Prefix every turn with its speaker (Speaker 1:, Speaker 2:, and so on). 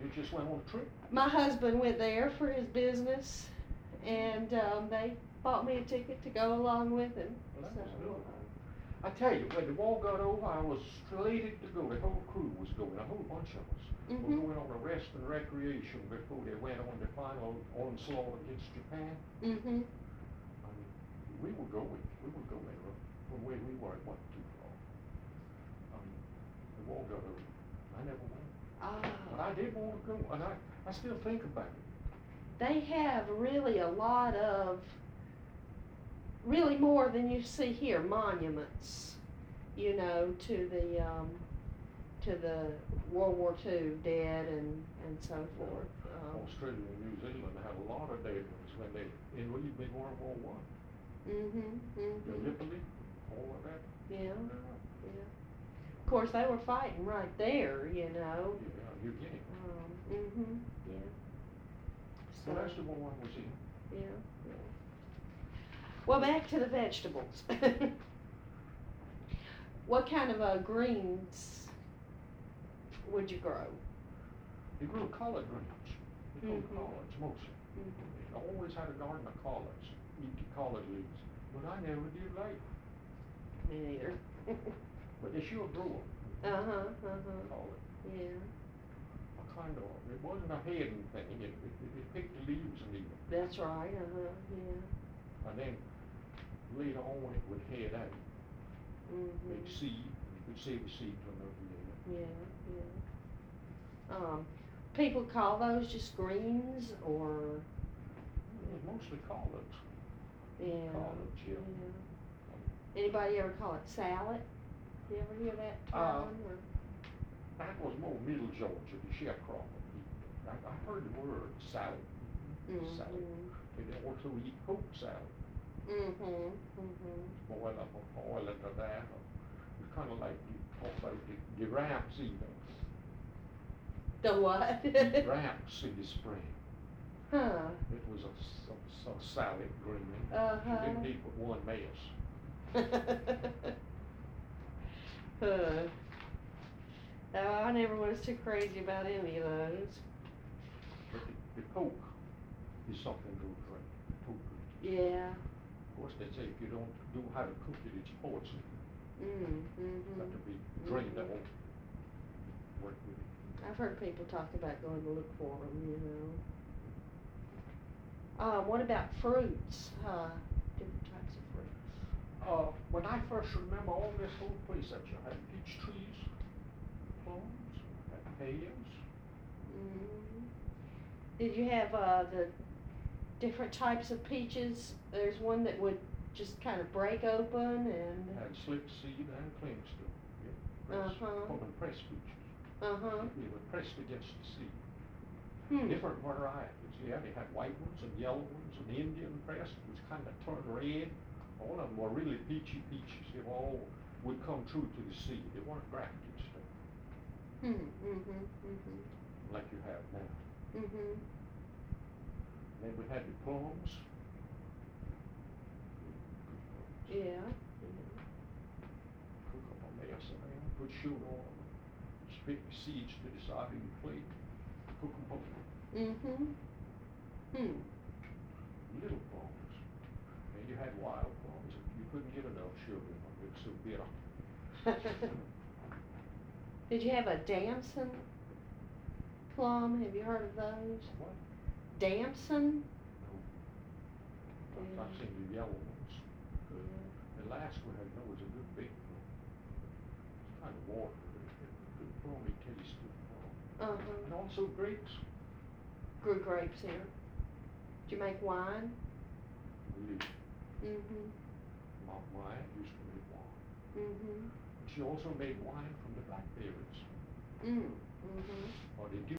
Speaker 1: You just went on a trip?
Speaker 2: My husband went there for his business, and they bought me a ticket to go along with him.
Speaker 1: Well, that
Speaker 2: So,
Speaker 1: was good. I tell you, when the war got over, I was slated to go. The whole crew was going, a whole bunch of us.
Speaker 2: Mhm.
Speaker 1: Were going on a rest and recreation before they went on the final onslaught against Japan.
Speaker 2: Mhm.
Speaker 1: I mean, we were going. From where we were, it wasn't too far. The war got over. I never went. But I did want to go, and I still think about it.
Speaker 2: They have really a lot of, really more than you see here, monuments, you know, to the World War II dead and so forth.
Speaker 1: Australia and New Zealand had a lot of dead ones when they in even World War One. Gallipoli, all of that.
Speaker 2: Yeah. Of course, they were fighting right there, you know.
Speaker 1: Yeah, New Guinea.
Speaker 2: Yeah.
Speaker 1: So that's the war I was in.
Speaker 2: Yeah. Well, back to the vegetables. What kind of greens would you grow?
Speaker 1: You grew collard greens. You grew collards mostly. I always had a garden of collards, eat the collard leaves, but I never did like them.
Speaker 2: Me neither.
Speaker 1: But they sure grew them. Collard.
Speaker 2: Yeah.
Speaker 1: It wasn't a hidden thing. It picked the leaves and eat them.
Speaker 2: That's right. Yeah.
Speaker 1: And then later on it would head out. Make seed. You could save the seed to another year.
Speaker 2: Yeah. People call those just greens, or?
Speaker 1: Mostly collards.
Speaker 2: Yeah.
Speaker 1: Collards, yeah.
Speaker 2: Anybody ever call it salad? You ever hear that term?
Speaker 1: That was more Middle Georgia, the sharecropper people. I heard the word salad. Salad. They also eat poke salad. Boil up a boil into that. It's kind of like you talk about the ramps even.
Speaker 2: The what?
Speaker 1: Ramps in the spring.
Speaker 2: Huh.
Speaker 1: It was a salad green.
Speaker 2: Uh-huh.
Speaker 1: You didn't eat but one mess.
Speaker 2: No, I never was too crazy about any of those.
Speaker 1: But the poke is something to drink. Poke.
Speaker 2: Yeah.
Speaker 1: Of course, they say if you don't know how to cook it, it's poison. Got to be drained out. Work with it.
Speaker 2: I've heard people talk about going to look for them, you know. What about fruits? Different types of fruits.
Speaker 1: When I first remember all this whole place that you had peach trees, plums, had pears.
Speaker 2: Did you have the different types of peaches? There's one that would just kind of break open and.
Speaker 1: Had slip seed and cling still. Yeah. Called them press peaches. They were pressed against the seed. Different varieties. Yeah, they had white ones and yellow ones and Indian pressed, which kind of turned red. All of them were really peachy peaches. They all would come true to the seed. They weren't grafted stuff. Like you have now. Then we had the plums.
Speaker 2: Yeah.
Speaker 1: Cook up a mess of them, put sugar on them, spit the seeds to the side of your plate, cook them up. Little plums. And you had wild plums. You couldn't get enough sugar in them. It was so bitter.
Speaker 2: Did you have a damson plum? Have you heard of those?
Speaker 1: What?
Speaker 2: Damson?
Speaker 1: No. I've seen the yellow ones. The last one I know was a good big plum. It's kind of water. Good plummy taste of plum. And also grapes.
Speaker 2: Grew grapes here. Did you make wine?
Speaker 1: We did. Mom Wine used to make wine. She also made wine from the blackberries. Or they do